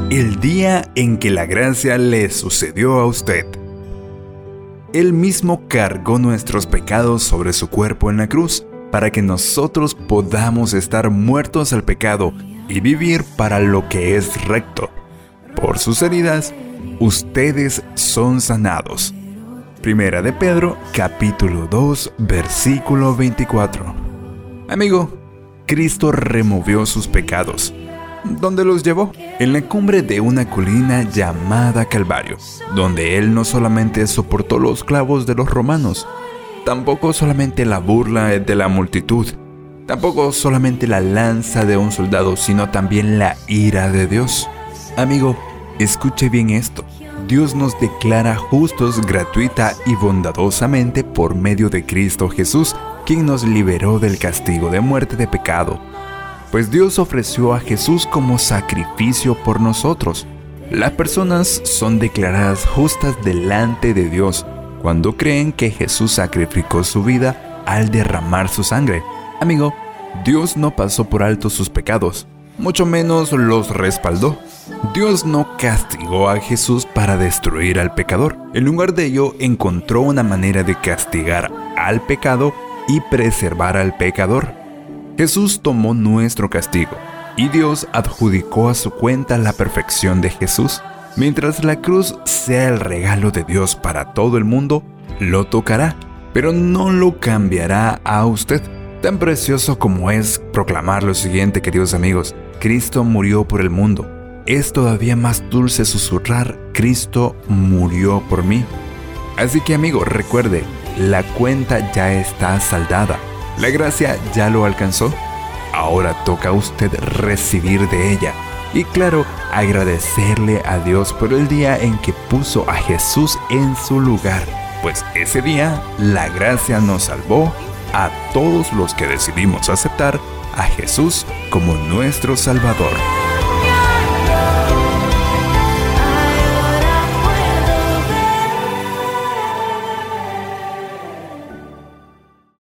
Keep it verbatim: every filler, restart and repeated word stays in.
El día en que la gracia le sucedió a usted. Él mismo cargó nuestros pecados sobre su cuerpo en la cruz, para que nosotros podamos estar muertos al pecado y vivir para lo que es recto. Por sus heridas, ustedes son sanados. Primera de Pedro, capítulo dos, versículo veinticuatro. Amigo, Cristo removió sus pecados. ¿Dónde los llevó? En la cumbre de una colina llamada Calvario, donde Él no solamente soportó los clavos de los romanos, tampoco solamente la burla de la multitud, tampoco solamente la lanza de un soldado, sino también la ira de Dios. Amigo, escuche bien esto. Dios nos declara justos gratuita y bondadosamente por medio de Cristo Jesús, quien nos liberó del castigo de muerte de pecado. Pues Dios ofreció a Jesús como sacrificio por nosotros. Las personas son declaradas justas delante de Dios cuando creen que Jesús sacrificó su vida al derramar su sangre. Amigo, Dios no pasó por alto sus pecados, mucho menos los respaldó. Dios no castigó a Jesús para destruir al pecador. En lugar de ello, encontró una manera de castigar al pecado y preservar al pecador. Jesús tomó nuestro castigo, y Dios adjudicó a su cuenta la perfección de Jesús. Mientras la cruz sea el regalo de Dios para todo el mundo, lo tocará, pero no lo cambiará a usted. Tan precioso como es proclamar lo siguiente, queridos amigos: Cristo murió por el mundo. Es todavía más dulce susurrar: Cristo murió por mí. Así que, amigo, recuerde, la cuenta ya está saldada. La gracia ya lo alcanzó. Ahora toca a usted recibir de ella. Y claro, agradecerle a Dios por el día en que puso a Jesús en su lugar. Pues ese día, la gracia nos salvó a todos los que decidimos aceptar a Jesús como nuestro Salvador.